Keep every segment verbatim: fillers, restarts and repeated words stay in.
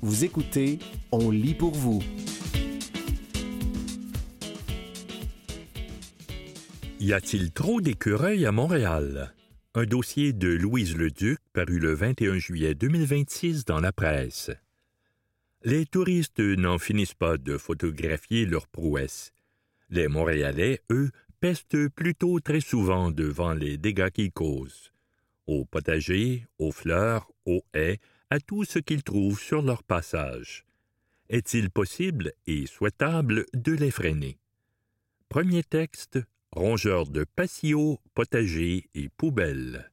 Vous écoutez On lit pour vous. Y a-t-il trop d'écureuils à Montréal? Un dossier de Louise Leduc paru le vingt et un juillet deux mille vingt-six dans la presse. Les touristes n'en finissent pas de photographier leurs prouesses. Les Montréalais, eux, pestent plutôt très souvent devant les dégâts qu'ils causent. Aux potagers, aux fleurs, aux haies, à tout ce qu'ils trouvent sur leur passage. Est-il possible et souhaitable de les freiner? Premier texte, rongeurs de patios, potagers et poubelles.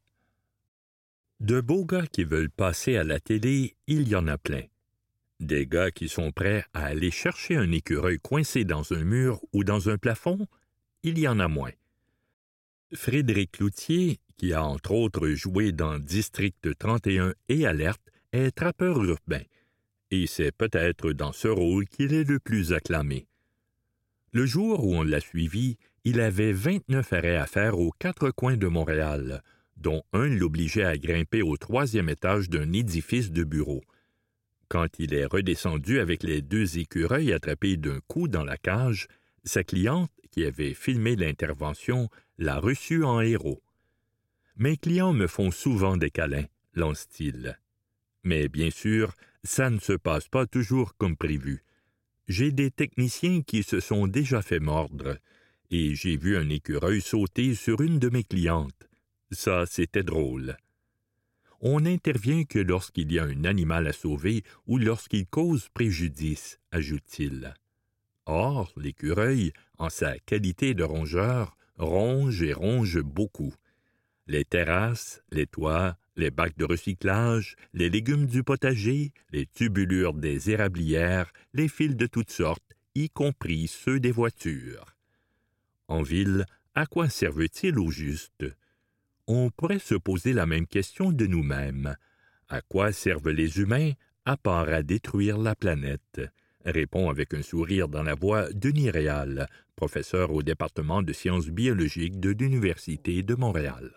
De beaux gars qui veulent passer à la télé, il y en a plein. Des gars qui sont prêts à aller chercher un écureuil coincé dans un mur ou dans un plafond, il y en a moins. Frédéric Cloutier, qui a entre autres joué dans District trente et un et Alerte, est trappeur urbain, et c'est peut-être dans ce rôle qu'il est le plus acclamé. Le jour où on l'a suivi, il avait vingt-neuf arrêts à faire aux quatre coins de Montréal, dont un l'obligeait à grimper au troisième étage d'un édifice de bureaux. Quand il est redescendu avec les deux écureuils attrapés d'un coup dans la cage, sa cliente, qui avait filmé l'intervention, l'a reçu en héros. « Mes clients me font souvent des câlins », lance-t-il. Mais bien sûr, ça ne se passe pas toujours comme prévu. J'ai des techniciens qui se sont déjà fait mordre, et j'ai vu un écureuil sauter sur une de mes clientes. Ça, c'était drôle. On n'intervient que lorsqu'il y a un animal à sauver ou lorsqu'il cause préjudice, ajoute-t-il. Or, l'écureuil, en sa qualité de rongeur, ronge et ronge beaucoup. Les terrasses, les toits, les bacs de recyclage, les légumes du potager, les tubulures des érablières, les fils de toutes sortes, y compris ceux des voitures. En ville, à quoi servent-ils au juste? On pourrait se poser la même question de nous-mêmes. À quoi servent les humains, à part à détruire la planète? Répond avec un sourire dans la voix Denis Réal, professeur au département de sciences biologiques de l'Université de Montréal.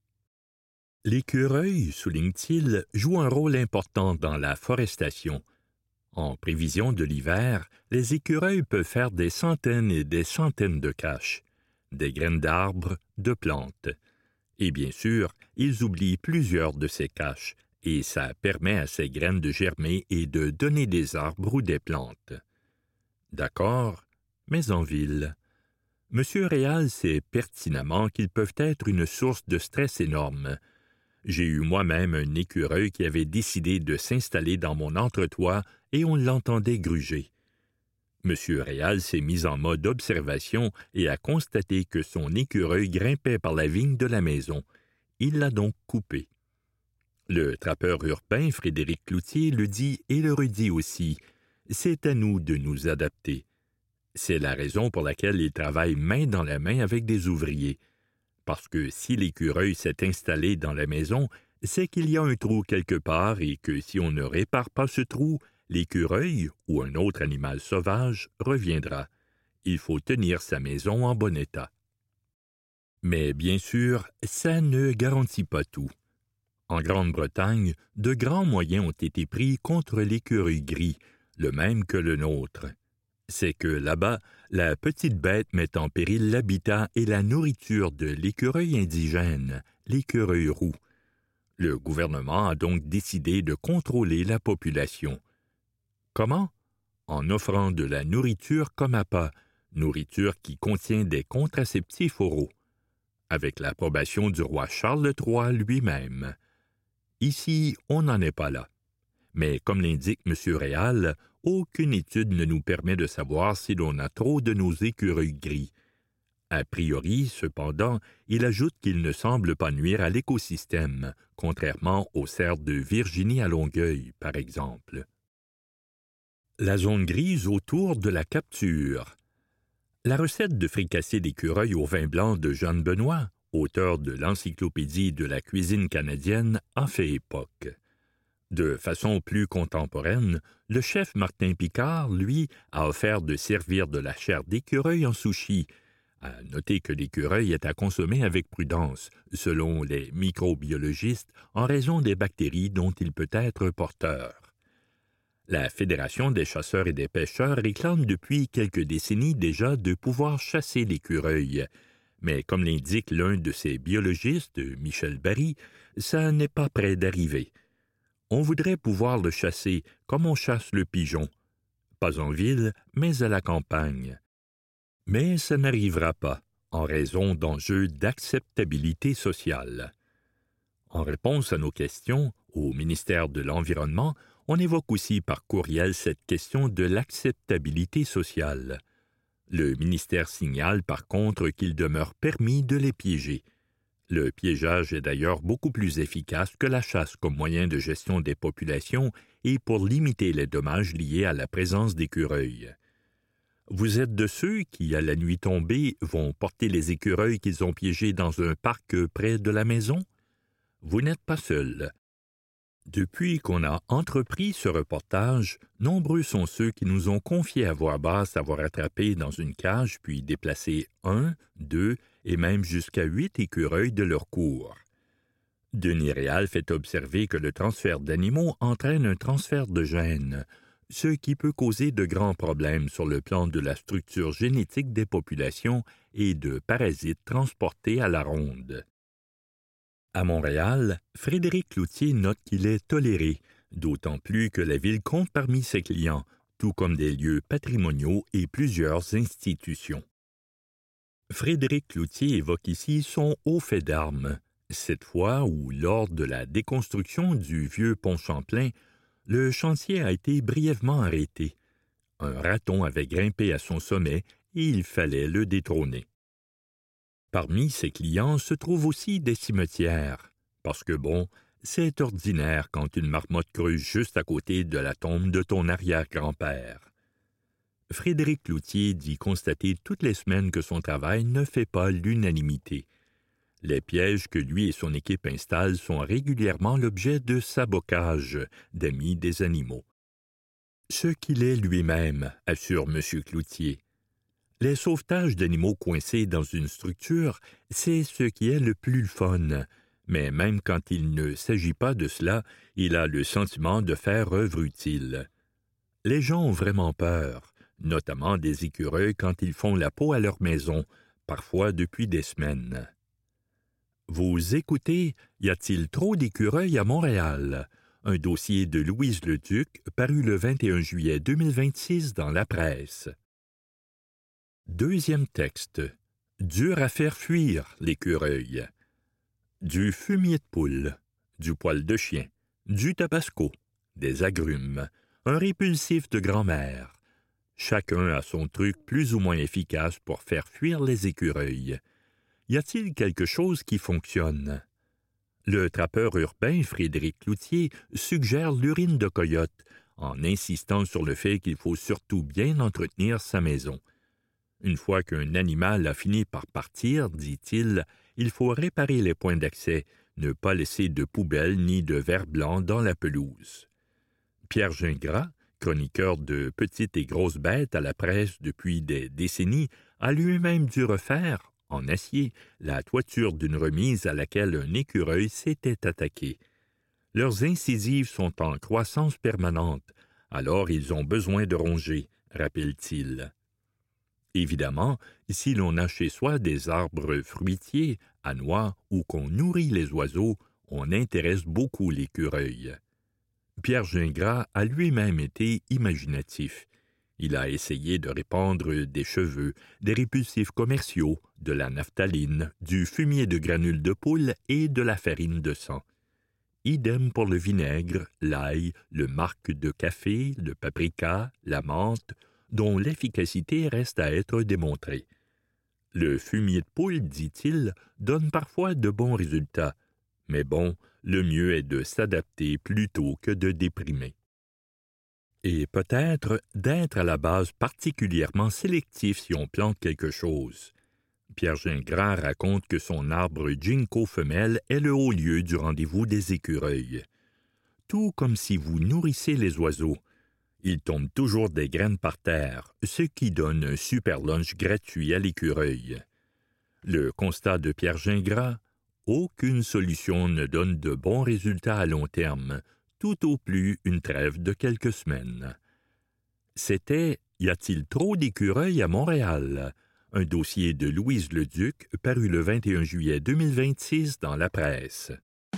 L'écureuil, souligne-t-il, joue un rôle important dans la forestation. En prévision de l'hiver, les écureuils peuvent faire des centaines et des centaines de caches, des graines d'arbres, de plantes. Et bien sûr, ils oublient plusieurs de ces caches, et ça permet à ces graines de germer et de donner des arbres ou des plantes. D'accord, mais en ville. Monsieur Réal sait pertinemment qu'ils peuvent être une source de stress énorme. J'ai eu moi-même un écureuil qui avait décidé de s'installer dans mon entretoit et on l'entendait gruger. Monsieur Réal s'est mis en mode observation et a constaté que son écureuil grimpait par la vigne de la maison. Il l'a donc coupé. Le trappeur urbain Frédéric Cloutier le dit et le redit aussi. C'est à nous de nous adapter. C'est la raison pour laquelle il travaille main dans la main avec des ouvriers. Parce que si l'écureuil s'est installé dans la maison, c'est qu'il y a un trou quelque part et que si on ne répare pas ce trou, l'écureuil ou un autre animal sauvage reviendra. Il faut tenir sa maison en bon état. Mais bien sûr, ça ne garantit pas tout. En Grande-Bretagne, de grands moyens ont été pris contre l'écureuil gris, le même que le nôtre. C'est que là-bas, la petite bête met en péril l'habitat et la nourriture de l'écureuil indigène, l'écureuil roux. Le gouvernement a donc décidé de contrôler la population. Comment? En offrant de la nourriture comme appât, nourriture qui contient des contraceptifs oraux, avec l'approbation du roi Charles trois lui-même. Ici, on n'en est pas là. Mais comme l'indique M. Réal, aucune étude ne nous permet de savoir si l'on a trop de nos écureuils gris. A priori, cependant, il ajoute qu'il ne semble pas nuire à l'écosystème, contrairement aux cerfs de Virginie à Longueuil, par exemple. La zone grise autour de la capture. La recette de fricassé d'écureuil au vin blanc de Jeanne Benoît, auteur de l'Encyclopédie de la cuisine canadienne, a fait époque. De façon plus contemporaine, le chef Martin Picard, lui, a offert de servir de la chair d'écureuil en sushi. À noter que l'écureuil est à consommer avec prudence, selon les microbiologistes, en raison des bactéries dont il peut être porteur. La Fédération des chasseurs et des pêcheurs réclame depuis quelques décennies déjà de pouvoir chasser l'écureuil. Mais comme l'indique l'un de ses biologistes, Michel Barry, ça n'est pas près d'arriver. On voudrait pouvoir le chasser comme on chasse le pigeon, pas en ville, mais à la campagne. Mais ça n'arrivera pas, en raison d'enjeux d'acceptabilité sociale. En réponse à nos questions, au ministère de l'Environnement, on évoque aussi par courriel cette question de l'acceptabilité sociale. Le ministère signale par contre qu'il demeure permis de les piéger. Le piégeage est d'ailleurs beaucoup plus efficace que la chasse comme moyen de gestion des populations et pour limiter les dommages liés à la présence d'écureuils. Vous êtes de ceux qui, à la nuit tombée, vont porter les écureuils qu'ils ont piégés dans un parc près de la maison? Vous n'êtes pas seul. Depuis qu'on a entrepris ce reportage, nombreux sont ceux qui nous ont confié à voix basse avoir attrapé dans une cage puis déplacé un, deux et même jusqu'à huit écureuils de leur cour. Denis Réal fait observer que le transfert d'animaux entraîne un transfert de gènes, ce qui peut causer de grands problèmes sur le plan de la structure génétique des populations et de parasites transportés à la ronde. À Montréal, Frédéric Cloutier note qu'il est toléré, d'autant plus que la ville compte parmi ses clients, tout comme des lieux patrimoniaux et plusieurs institutions. Frédéric Cloutier évoque ici son haut fait d'armes, cette fois où, lors de la déconstruction du vieux pont Champlain, le chantier a été brièvement arrêté. Un raton avait grimpé à son sommet et il fallait le détrôner. Parmi ses clients se trouvent aussi des cimetières, parce que bon, c'est ordinaire quand une marmotte creuse juste à côté de la tombe de ton arrière-grand-père. Frédéric Cloutier dit constater toutes les semaines que son travail ne fait pas l'unanimité. Les pièges que lui et son équipe installent sont régulièrement l'objet de sabotage d'amis des animaux. Ce qu'il est lui-même, assure M. Cloutier. Les sauvetages d'animaux coincés dans une structure, c'est ce qui est le plus fun, mais même quand il ne s'agit pas de cela, il a le sentiment de faire œuvre utile. Les gens ont vraiment peur, notamment des écureuils quand ils font la peau à leur maison, parfois depuis des semaines. Vous écoutez « Y a-t-il trop d'écureuils à Montréal ?» Un dossier de Louise Leduc paru le vingt et un juillet deux mille vingt-six dans la presse. Deuxième texte. Dur à faire fuir, l'écureuil. Du fumier de poule, du poil de chien, du tabasco, des agrumes, un répulsif de grand-mère. Chacun a son truc plus ou moins efficace pour faire fuir les écureuils. Y a-t-il quelque chose qui fonctionne? Le trappeur urbain Frédéric Cloutier suggère l'urine de coyote, en insistant sur le fait qu'il faut surtout bien entretenir sa maison. Une fois qu'un animal a fini par partir, dit-il, il faut réparer les points d'accès, ne pas laisser de poubelles ni de verre blanc dans la pelouse. Pierre Gingras, chroniqueur de Petites et grosses bêtes à la presse depuis des décennies, a lui-même dû refaire, en acier, la toiture d'une remise à laquelle un écureuil s'était attaqué. Leurs incisives sont en croissance permanente, alors ils ont besoin de ronger, rappelle-t-il. Évidemment, si l'on a chez soi des arbres fruitiers, à noix ou qu'on nourrit les oiseaux, on intéresse beaucoup l'écureuil. Pierre Gingras a lui-même été imaginatif. Il a essayé de répandre des cheveux, des répulsifs commerciaux, de la naphtaline, du fumier de granules de poule et de la farine de sang. Idem pour le vinaigre, l'ail, le marc de café, le paprika, la menthe, dont l'efficacité reste à être démontrée. Le fumier de poule, dit-il, donne parfois de bons résultats, mais bon, le mieux est de s'adapter plutôt que de déprimer. Et peut-être d'être à la base particulièrement sélectif si on plante quelque chose. Pierre Gingras raconte que son arbre ginkgo femelle est le haut lieu du rendez-vous des écureuils. Tout comme si vous nourrissez les oiseaux. Il tombe toujours des graines par terre, ce qui donne un super lunch gratuit à l'écureuil. Le constat de Pierre Gingras, aucune solution ne donne de bons résultats à long terme, tout au plus une trêve de quelques semaines. C'était « Y a-t-il trop d'écureuils à Montréal ?» un dossier de Louise Leduc paru le vingt et un juillet deux mille vingt-six dans la presse.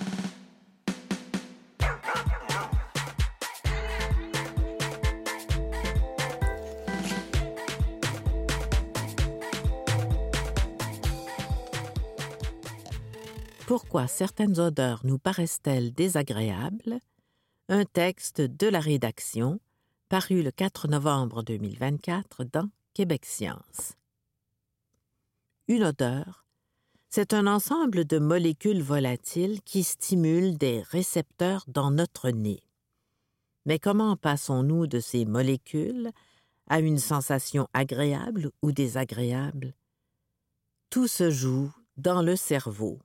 Pourquoi certaines odeurs nous paraissent-elles désagréables? Un texte de la rédaction paru le quatre novembre deux mille vingt-quatre dans Québec Science. Une odeur, c'est un ensemble de molécules volatiles qui stimulent des récepteurs dans notre nez. Mais comment passons-nous de ces molécules à une sensation agréable ou désagréable? Tout se joue dans le cerveau.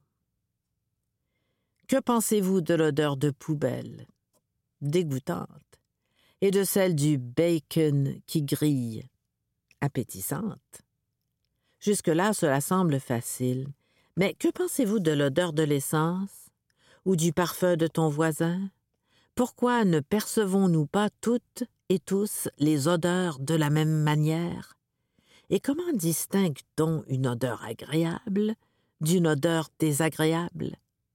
Que pensez-vous de l'odeur de poubelle, dégoûtante, et de celle du bacon qui grille, appétissante? Jusque-là, cela semble facile, mais que pensez-vous de l'odeur de l'essence ou du parfum de ton voisin? Pourquoi ne percevons-nous pas toutes et tous les odeurs de la même manière? Et comment distingue-t-on une odeur agréable d'une odeur désagréable?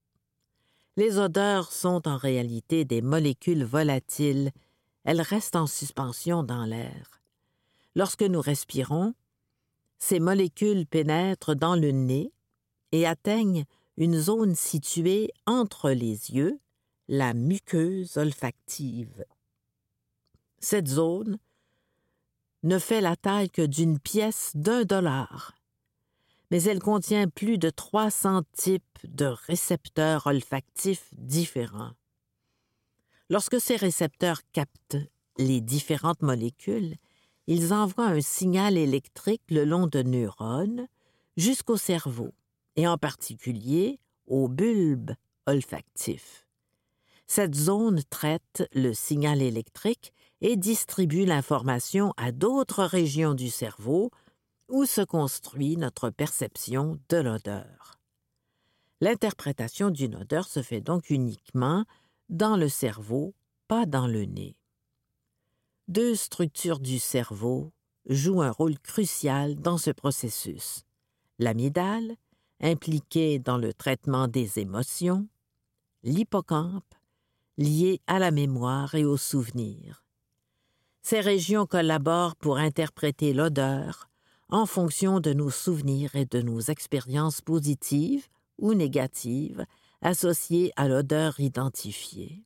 Les odeurs sont en réalité des molécules volatiles. Elles restent en suspension dans l'air. Lorsque nous respirons, ces molécules pénètrent dans le nez et atteignent une zone située entre les yeux, la muqueuse olfactive. Cette zone ne fait la taille que d'une pièce d'un dollar, mais elle contient plus de trois cents types de récepteurs olfactifs différents. Lorsque ces récepteurs captent les différentes molécules, ils envoient un signal électrique le long de neurones jusqu'au cerveau, et en particulier au bulbe olfactif. Cette zone traite le signal électrique et distribue l'information à d'autres régions du cerveau où se construit notre perception de l'odeur. L'interprétation d'une odeur se fait donc uniquement dans le cerveau, pas dans le nez. Deux structures du cerveau jouent un rôle crucial dans ce processus. L'amygdale, impliquée dans le traitement des émotions, l'hippocampe, lié à la mémoire et aux souvenirs. Ces régions collaborent pour interpréter l'odeur en fonction de nos souvenirs et de nos expériences positives ou négatives associées à l'odeur identifiée.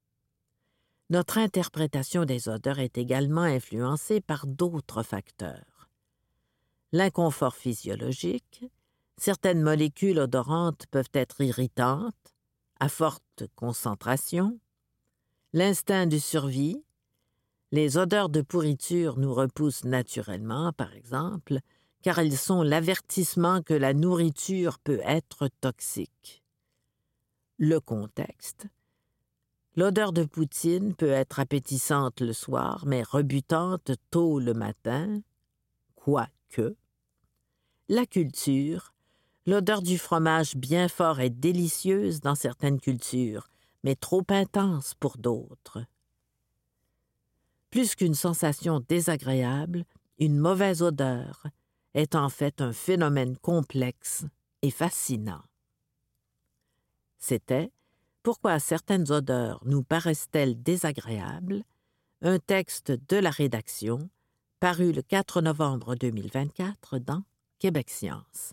Notre interprétation des odeurs est également influencée par d'autres facteurs. L'inconfort physiologique, certaines molécules odorantes peuvent être irritantes, à forte concentration, l'instinct de survie, les odeurs de pourriture nous repoussent naturellement, par exemple, car elles sont l'avertissement que la nourriture peut être toxique. Le contexte. L'odeur de poutine peut être appétissante le soir, mais rebutante tôt le matin, quoique. La culture. L'odeur du fromage bien fort est délicieuse dans certaines cultures, mais trop intense pour d'autres. Plus qu'une sensation désagréable, une mauvaise odeur est en fait un phénomène complexe et fascinant. C'était « Pourquoi certaines odeurs nous paraissent-elles désagréables ?» un texte de la rédaction paru le quatre novembre deux mille vingt-quatre dans Québec Science.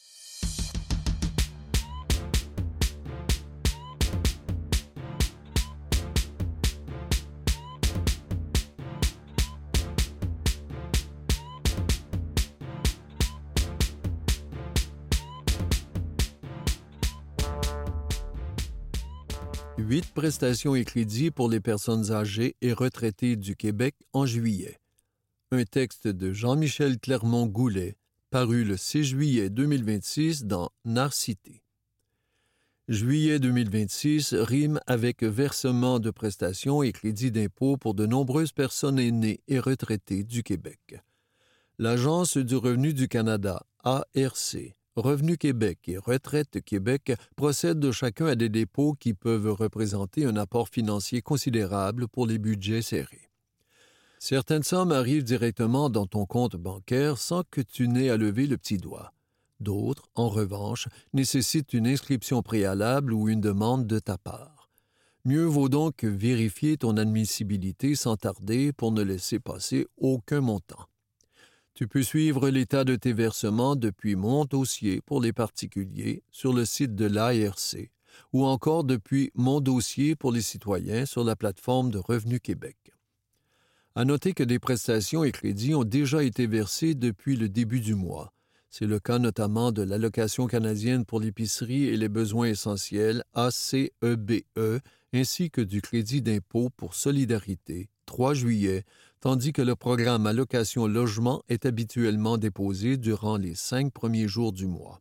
Huit prestations et crédits pour les personnes âgées et retraitées du Québec en juillet. Un texte de Jean-Michel Clermont-Goulet, paru le six juillet deux mille vingt-six dans Narcité. Juillet deux mille vingt-six rime avec versement de prestations et crédits d'impôt pour de nombreuses personnes aînées et retraitées du Québec. L'Agence du revenu du Canada, A R C, Revenu Québec et Retraite Québec procèdent chacun à des dépôts qui peuvent représenter un apport financier considérable pour les budgets serrés. Certaines sommes arrivent directement dans ton compte bancaire sans que tu n'aies à lever le petit doigt. D'autres, en revanche, nécessitent une inscription préalable ou une demande de ta part. Mieux vaut donc vérifier ton admissibilité sans tarder pour ne laisser passer aucun montant. Tu peux suivre l'état de tes versements depuis Mon dossier pour les particuliers sur le site de l'A R C ou encore depuis Mon dossier pour les citoyens sur la plateforme de Revenu Québec. À noter que des prestations et crédits ont déjà été versés depuis le début du mois. C'est le cas notamment de l'Allocation canadienne pour l'épicerie et les besoins essentiels A C E B E ainsi que du crédit d'impôt pour solidarité trois juillet, tandis que le programme Allocation Logement est habituellement déposé durant les cinq premiers jours du mois.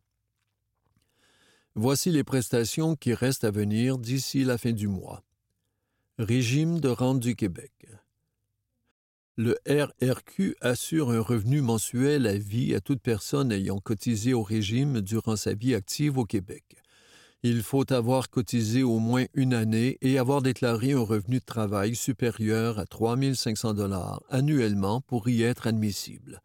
Voici les prestations qui restent à venir d'ici la fin du mois. Régime de rente du Québec. Le R R Q assure un revenu mensuel à vie à toute personne ayant cotisé au régime durant sa vie active au Québec. Il faut avoir cotisé au moins une année et avoir déclaré un revenu de travail supérieur à trois mille cinq cents dollars annuellement pour y être admissible.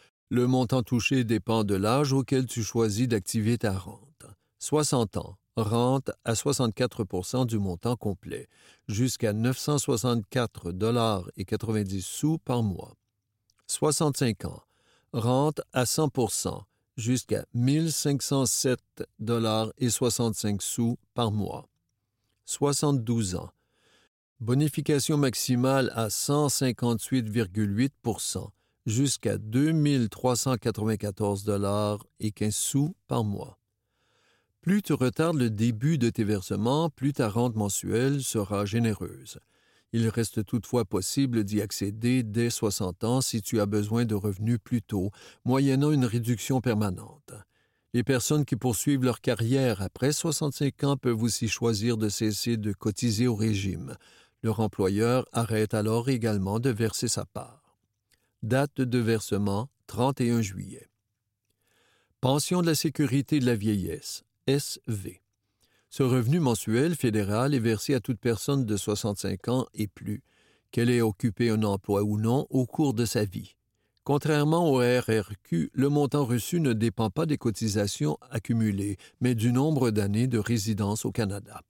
Le montant touché dépend de l'âge auquel tu choisis d'activer ta rente. soixante ans, rente à soixante-quatre pour cent du montant complet, jusqu'à neuf cent soixante-quatre dollars et quatre-vingt-dix sous par mois. soixante-cinq ans, rente à cent pour cent, jusqu'à mille cinq cent sept dollars et soixante-cinq sous par mois. soixante-douze ans. Bonification maximale à cent cinquante-huit virgule huit pour cent jusqu'à deux mille trois cent quatre-vingt-quatorze dollars et quinze sous par mois. Plus tu retardes le début de tes versements, plus ta rente mensuelle sera généreuse. Il reste toutefois possible d'y accéder dès soixante ans si tu as besoin de revenus plus tôt, moyennant une réduction permanente. Les personnes qui poursuivent leur carrière après soixante-cinq ans peuvent aussi choisir de cesser de cotiser au régime. Leur employeur arrête alors également de verser sa part. Date de versement, trente et un juillet. Pension de la sécurité de la vieillesse, S V. Ce revenu mensuel fédéral est versé à toute personne de soixante-cinq ans et plus, qu'elle ait occupé un emploi ou non au cours de sa vie. Contrairement au R R Q, le montant reçu ne dépend pas des cotisations accumulées, mais du nombre d'années de résidence au Canada.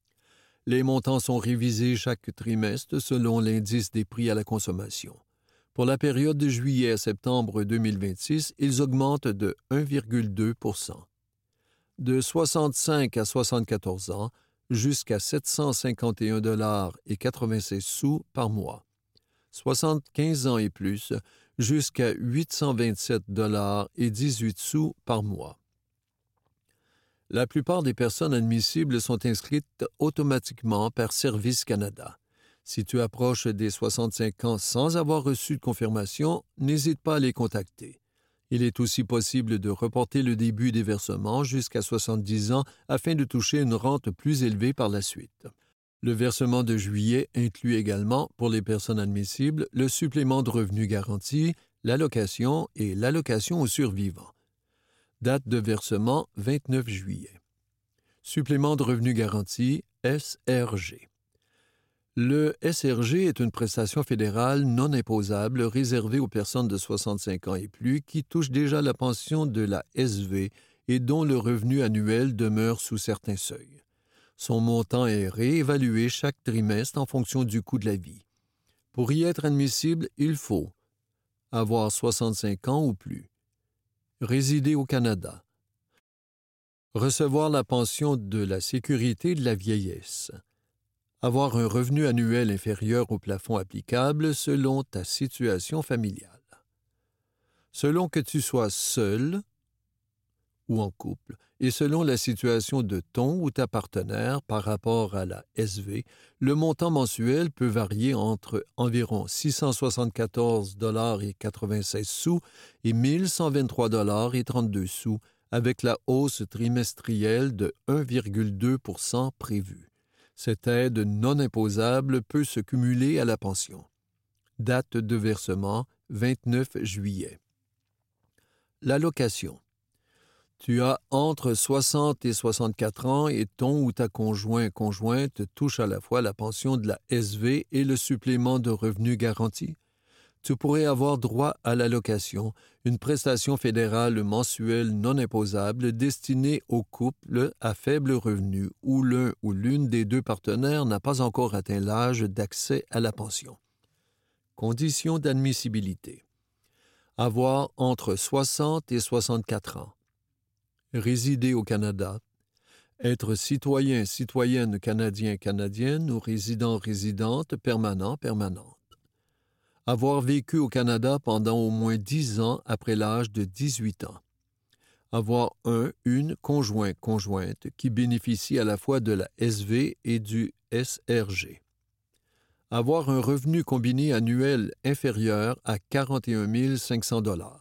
Les montants sont révisés chaque trimestre selon l'indice des prix à la consommation. Pour la période de juillet à septembre deux mille vingt-six, ils augmentent de un virgule deux pour cent. De soixante-cinq à soixante-quatorze ans, jusqu'à sept cent cinquante et un dollars et quatre-vingt-seize sous par mois. soixante-quinze ans et plus, jusqu'à huit cent vingt-sept dollars et dix-huit sous par mois. La plupart des personnes admissibles sont inscrites automatiquement par Service Canada. Si tu approches des soixante-cinq ans sans avoir reçu de confirmation, n'hésite pas à les contacter. Il est aussi possible de reporter le début des versements jusqu'à soixante-dix ans afin de toucher une rente plus élevée par la suite. Le versement de juillet inclut également, pour les personnes admissibles, le supplément de revenu garanti, l'allocation et l'allocation aux survivants. Date de versement, vingt-neuf juillet. Supplément de revenu garanti, S R G. Le S R G est une prestation fédérale non imposable réservée aux personnes de soixante-cinq ans et plus qui touchent déjà la pension de la S V et dont le revenu annuel demeure sous certains seuils. Son montant est réévalué chaque trimestre en fonction du coût de la vie. Pour y être admissible, il faut avoir soixante-cinq ans ou plus, résider au Canada, recevoir la pension de la sécurité de la vieillesse, avoir un revenu annuel inférieur au plafond applicable selon ta situation familiale. Selon que tu sois seul ou en couple, et selon la situation de ton ou ta partenaire par rapport à la S V, le montant mensuel peut varier entre environ six cent soixante-quatorze dollars et quatre-vingt-seize sous et mille cent vingt-trois dollars et trente-deux sous, avec la hausse trimestrielle de un virgule deux pour cent prévue. Cette aide non imposable peut se cumuler à la pension. Date de versement, vingt-neuf juillet. L'allocation. Tu as entre soixante et soixante-quatre ans et ton ou ta conjoint-conjointe touche à la fois la pension de la S V et le supplément de revenu garanti. Tu pourrais avoir droit à l'allocation, une prestation fédérale mensuelle non imposable destinée aux couples à faible revenu où l'un ou l'une des deux partenaires n'a pas encore atteint l'âge d'accès à la pension. Conditions d'admissibilité. Avoir entre soixante et soixante-quatre ans. Résider au Canada. Être citoyen, citoyenne canadien, canadienne ou résident, résidente, permanent, permanente. Avoir vécu au Canada pendant au moins dix ans après l'âge de dix-huit ans. Avoir un, une conjoint, conjointe qui bénéficie à la fois de la S V et du S R G. Avoir un revenu combiné annuel inférieur à quarante et un mille cinq cents dollars.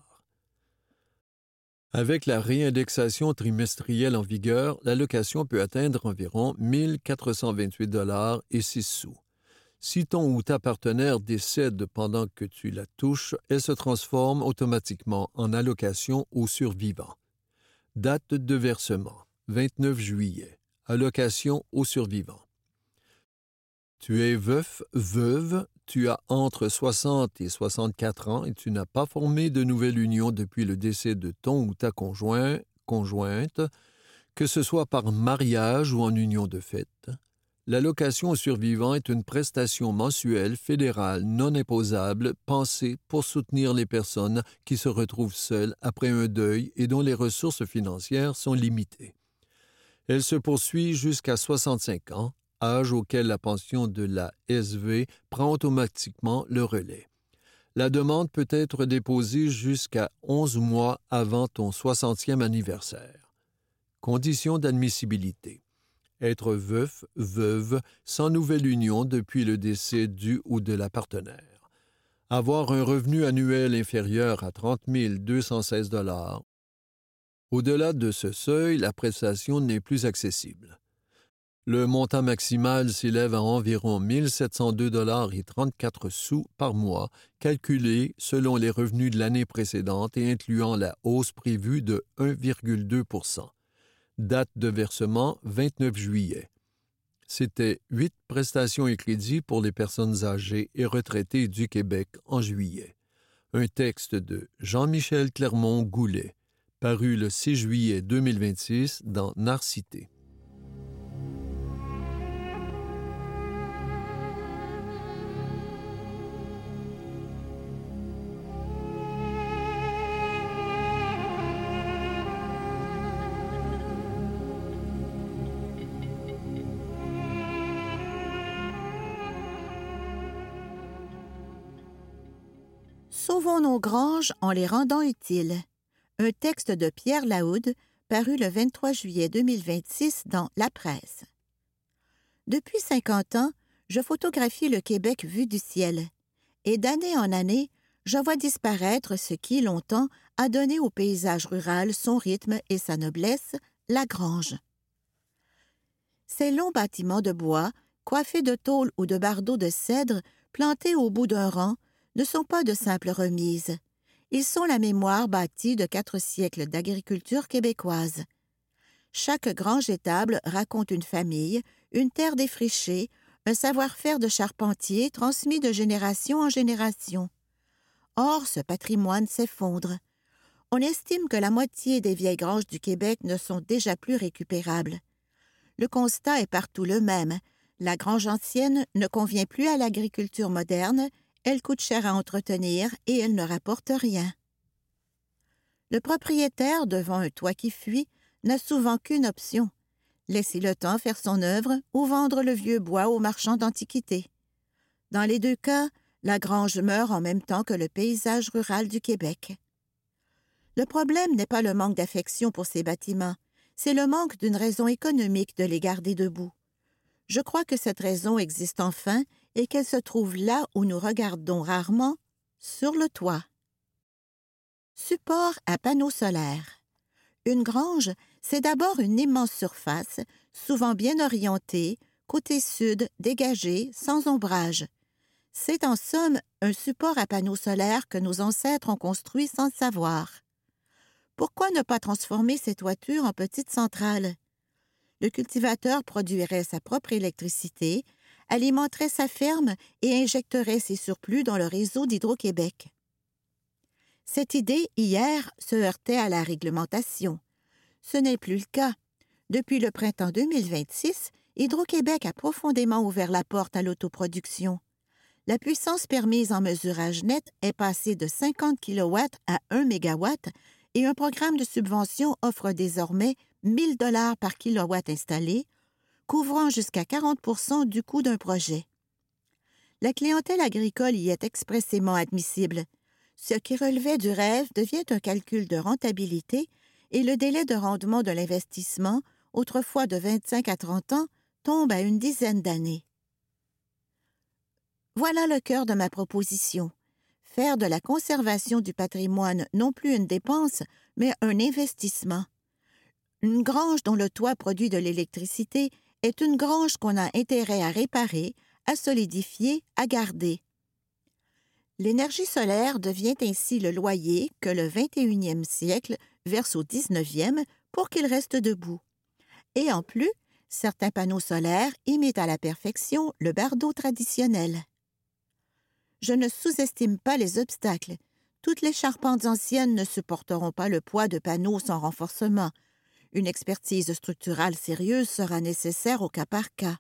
Avec la réindexation trimestrielle en vigueur, l'allocation peut atteindre environ mille quatre cent vingt-huit dollars et six sous. Si ton ou ta partenaire décède pendant que tu la touches, elle se transforme automatiquement en allocation au survivant. Date de versement, vingt-neuf juillet. Allocation au survivant. Tu es veuf, veuve, tu as entre soixante et soixante-quatre ans et tu n'as pas formé de nouvelle union depuis le décès de ton ou ta conjoint, conjointe, que ce soit par mariage ou en union de fait. L'allocation au survivant est une prestation mensuelle fédérale non imposable pensée pour soutenir les personnes qui se retrouvent seules après un deuil et dont les ressources financières sont limitées. Elle se poursuit jusqu'à soixante-cinq ans, âge auquel la pension de la S V prend automatiquement le relais. La demande peut être déposée jusqu'à onze mois avant ton soixantième anniversaire. Conditions d'admissibilité. Être veuf, veuve, sans nouvelle union depuis le décès du ou de la partenaire. Avoir un revenu annuel inférieur à trente mille deux cent seize dollars. Au-delà de ce seuil, la prestation n'est plus accessible. Le montant maximal s'élève à environ mille sept cent deux dollars et trente-quatre sous par mois, calculé selon les revenus de l'année précédente et incluant la hausse prévue de un virgule deux pour cent. Date de versement, vingt-neuf juillet. C'était huit prestations et crédits pour les personnes âgées et retraitées du Québec en juillet. Un texte de Jean-Michel Clermont-Goulet, paru le six juillet deux mille vingt-six dans Narcité. Sauvons nos granges en les rendant utiles. Un texte de Pierre Laoude, paru le vingt-trois juillet deux mille vingt-six dans La Presse. Depuis cinquante ans, je photographie le Québec vu du ciel. Et d'année en année, je vois disparaître ce qui, longtemps, a donné au paysage rural son rythme et sa noblesse, la grange. Ces longs bâtiments de bois, coiffés de tôles ou de bardeaux de cèdre, plantés au bout d'un rang, ne sont pas de simples remises. Ils sont la mémoire bâtie de quatre siècles d'agriculture québécoise. Chaque grange étable raconte une famille, une terre défrichée, un savoir-faire de charpentier transmis de génération en génération. Or, ce patrimoine s'effondre. On estime que la moitié des vieilles granges du Québec ne sont déjà plus récupérables. Le constat est partout le même. La grange ancienne ne convient plus à l'agriculture moderne, elle coûte cher à entretenir et elle ne rapporte rien. Le propriétaire, devant un toit qui fuit, n'a souvent qu'une option, laisser le temps faire son œuvre ou vendre le vieux bois aux marchands d'antiquités. Dans les deux cas, la grange meurt en même temps que le paysage rural du Québec. Le problème n'est pas le manque d'affection pour ces bâtiments, c'est le manque d'une raison économique de les garder debout. Je crois que cette raison existe enfin et qu'elle se trouve là où nous regardons rarement, sur le toit. Support à panneaux solaires. Une grange, c'est d'abord une immense surface, souvent bien orientée, côté sud, dégagée, sans ombrage. C'est en somme un support à panneaux solaires que nos ancêtres ont construit sans le savoir. Pourquoi ne pas transformer ces toitures en petites centrales? Le cultivateur produirait sa propre électricité, alimenterait sa ferme et injecterait ses surplus dans le réseau d'Hydro-Québec. Cette idée, hier, se heurtait à la réglementation. Ce n'est plus le cas. Depuis le printemps deux mille vingt-six, Hydro-Québec a profondément ouvert la porte à l'autoproduction. La puissance permise en mesurage net est passée de cinquante kilowatts à un mégawatt et un programme de subvention offre désormais mille dollars par kilowatt installé, couvrant jusqu'à quarante pour cent du coût d'un projet. La clientèle agricole y est expressément admissible. Ce qui relevait du rêve devient un calcul de rentabilité et le délai de rendement de l'investissement, autrefois de vingt-cinq à trente ans, tombe à une dizaine d'années. Voilà le cœur de ma proposition. Faire de la conservation du patrimoine non plus une dépense, mais un investissement. Une grange dont le toit produit de l'électricité est une grange qu'on a intérêt à réparer, à solidifier, à garder. L'énergie solaire devient ainsi le loyer que le vingt et unième siècle verse au dix-neuvième pour qu'il reste debout. Et en plus, certains panneaux solaires imitent à la perfection le bardeau traditionnel. Je ne sous-estime pas les obstacles. Toutes les charpentes anciennes ne supporteront pas le poids de panneaux sans renforcement. Une expertise structurale sérieuse sera nécessaire au cas par cas.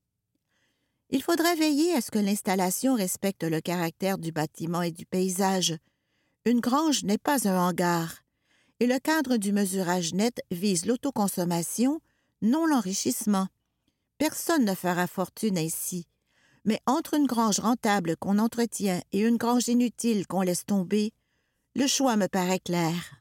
Il faudra veiller à ce que l'installation respecte le caractère du bâtiment et du paysage. Une grange n'est pas un hangar, et le cadre du mesurage net vise l'autoconsommation, non l'enrichissement. Personne ne fera fortune ainsi. Mais entre une grange rentable qu'on entretient et une grange inutile qu'on laisse tomber, le choix me paraît clair.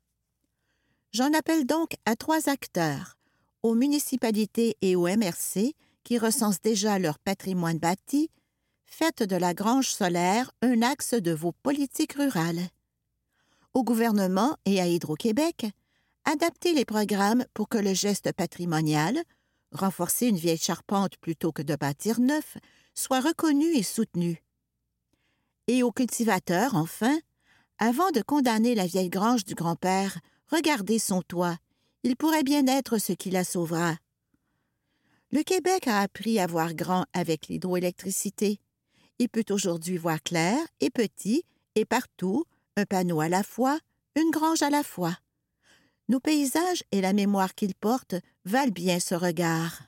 J'en appelle donc à trois acteurs, aux municipalités et au M R C, qui recensent déjà leur patrimoine bâti. Faites de la grange solaire un axe de vos politiques rurales. Au gouvernement et à Hydro-Québec, adaptez les programmes pour que le geste patrimonial, renforcer une vieille charpente plutôt que de bâtir neuf, soit reconnu et soutenu. Et aux cultivateurs, enfin, avant de condamner la vieille grange du grand-père, regardez son toit. Il pourrait bien être ce qui la sauvera. Le Québec a appris à voir grand avec l'hydroélectricité. Il peut aujourd'hui voir clair et petit et partout, un panneau à la fois, une grange à la fois. Nos paysages et la mémoire qu'ils portent valent bien ce regard.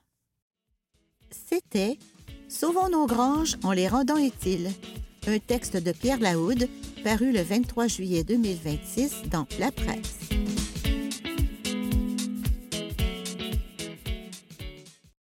C'était « Sauvons nos granges en les rendant utiles », un texte de Pierre Lahoude paru le vingt-trois juillet deux mille vingt-six dans La Presse.